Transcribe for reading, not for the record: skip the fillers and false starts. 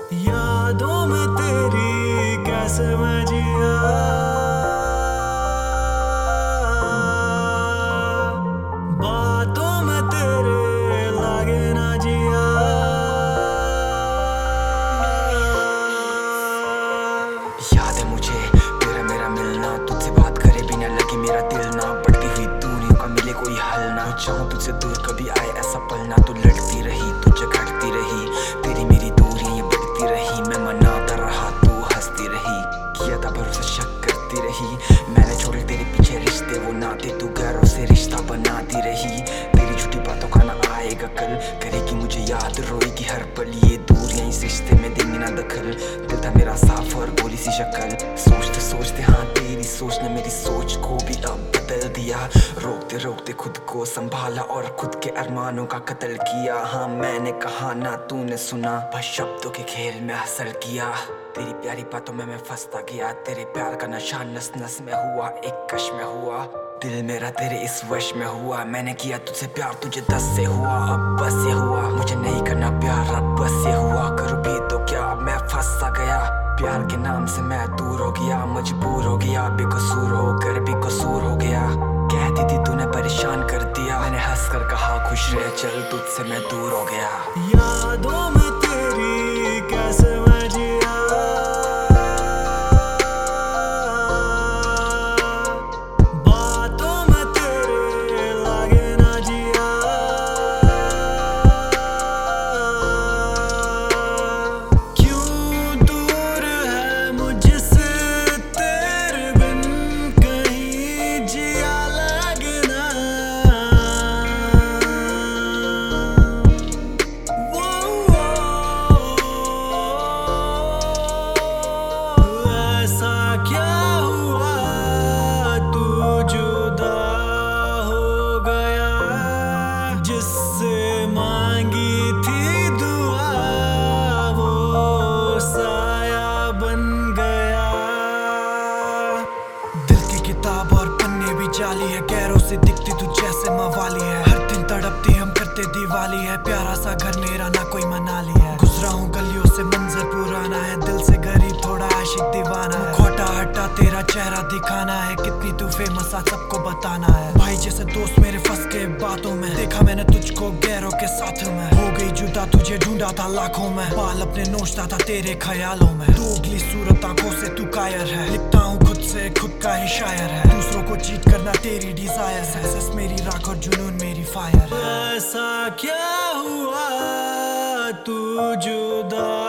यादों में तेरी कैसे मैं जिया, बातों में तेरे लागे ना जिया। याद है मुझे तेरा मेरा मिलना, तुझसे बात करे बिना लगे मेरा दिल ना। बढ़ती हुई दूरियों का मिले कोई हल ना, चाहूं तुझसे दूर कभी आए ऐसा पल ना। तू लड़ती रही, तू झगड़ती रही, तेरी मेरी दूरियां ये बढ़ती रही। मैं मनाता रहा, तू हंसती रही, किया था भरोसा शक करती रही। मैंने छोड़े तेरे पीछे रिश्ते वो नाते, तू गैरों से रिश्ता बनाती रही। तेरी झूठी बातों का ना आएगा कल, करेगी मुझे याद रोएगी हर पल। ये दूरियां इस रिश्ते में देंगी ना दखल, दिल था मेरा साफ और भोली सी शक्ल। सोचते सोचते हाँ तेरी सोच ने मेरी सोच को भी अब बदल दिया। रोकते रोकते खुद को संभाला और खुद के अरमानों का कत्ल किया। हाँ मैंने कहा ना तूने सुना, बस शब्दों के खेल में हासिल किया। तेरी प्यारी बातों में मैं फंसता गया, तेरे प्यार का नशा नस नस में हुआ, एक कश में हुआ। दिल मेरा तेरे इस वश में हुआ, मैंने किया तुझसे प्यार तुझे 10 से हुआ। अब बस ये हुआ, मुझे नहीं करना प्यार अब बस ये हुआ। करूँ भी तो क्या, अब मैं फंस सा गया। प्यार के नाम से मैं दूर हो गया, मजबूर हो गया, बेकसूर होकर भी कसूर हो गया। कहती थी तूने परेशान कर दिया, मैंने हंस कर कहा खुश रह चल तुझसे मैं दूर हो गया। यादों में तेरी कैसे मैं जिया, बातों में तेरे लागे ना जिया। क्यों दूर है मुझसे तेरे बिन कहीं जिया लगना। ऐसा क्या हुआ तू जुदा हो गया, जिससे मांगी थी दुआ वो साया बन गया। दिल की किताब और पन्ने भी जाली है, गैरों से दिखती तू जैसे मवाली है। हर दिन तड़पती हम करते दीवाली है, प्यारा सा घर मेरा ना कोई मनाली है। गुजरा हूँ गलियों से मंजर पुराना है, दिल से गरीब थोड़ा आशिक दीवाना है। खोटा हटा तेरा चेहरा दिखाना है, कितनी तू फेमस आज सबको बताना है। भाई जैसे दोस्त मेरे फंस के बातों में, देखा मैंने तुझको गैरों के साथ में। हो गई जुदा तुझे ढूंढा था लाखों में, बाल अपने नोचता था तेरे ख्यालों में। तू उगली सूरत आंखों से तू कायर है, लिखता हूँ खुद से खुद का ही शायर है। दूसरों को चीट करना तेरी डिजायर, सक्सेस मेरी राख और जुनून मेरी फायर। ऐसा क्या हुआ तू जुदा